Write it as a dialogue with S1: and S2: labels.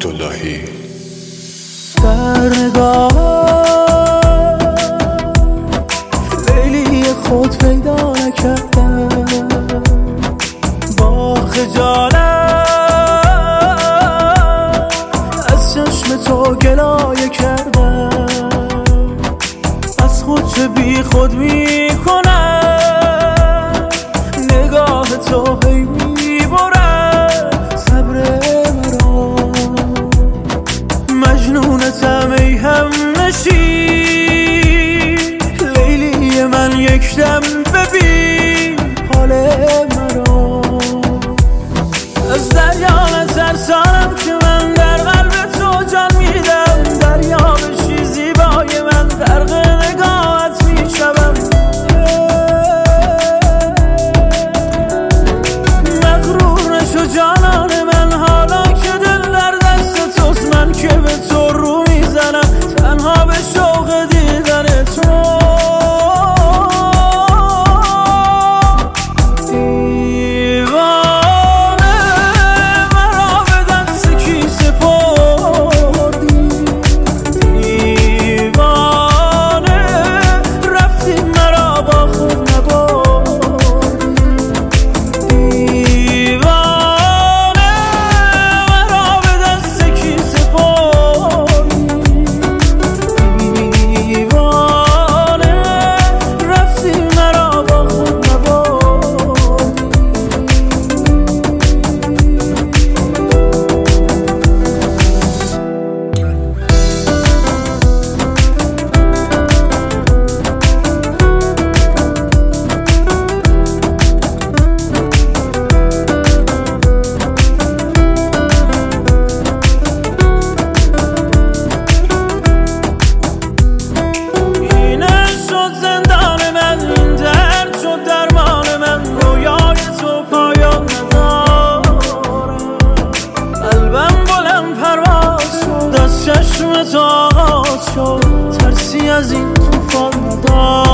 S1: عبداللهی.
S2: در نگاه لیلی خود پیدا نکردم، با خجالت از چشم تو گلایه کردم. از خود چه بی خود میکنم، نگاه تو هی میبرد صبر مرا. مجنونتم ای همنشین، لیلی من یک دم ببین حال مرا. از دریا نترسانم که من در قلب تو جان میدم، دریا بشی زیبای من غرق نگاهت میشوم. مغرور نشو جانان من، حالا که دل در دست توست، من که به تو رو میزنم تنها به شوق دیدن تو. چشم تو آغاز شد، ترسی از این طوفان ندارم.